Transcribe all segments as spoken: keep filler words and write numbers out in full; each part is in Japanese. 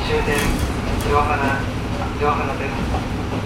終点城原城原です。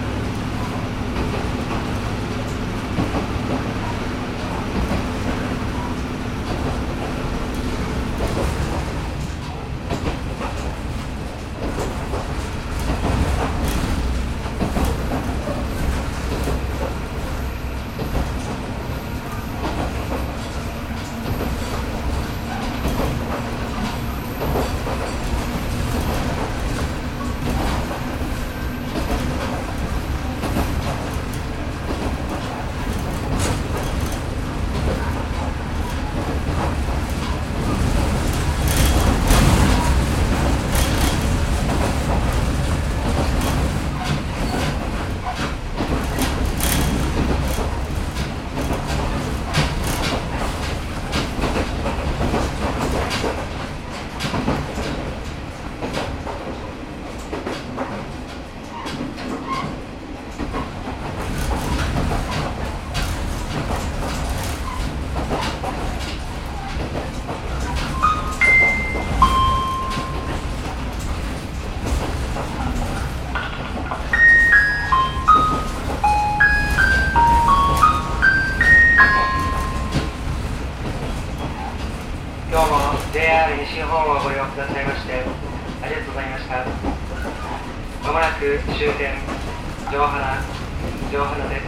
今日も ジェイアール 西日本をご利用くださいましてありがとうございました。まもなく終点城原城原です。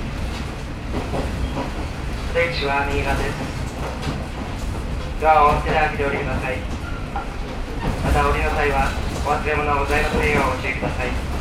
出口は右側です。ドアを手で開けておりください。また降りの際はお忘れ物ございませんようご注意ください。